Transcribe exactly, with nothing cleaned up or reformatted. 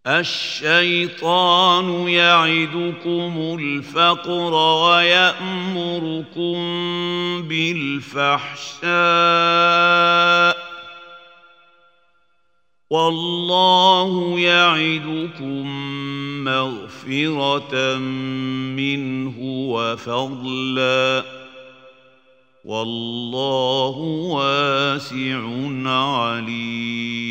الشيطان يعدكم الفقر ويأمركم بالفحشاء والله يعدكم مغفرة منه وفضلا والله واسع عليم.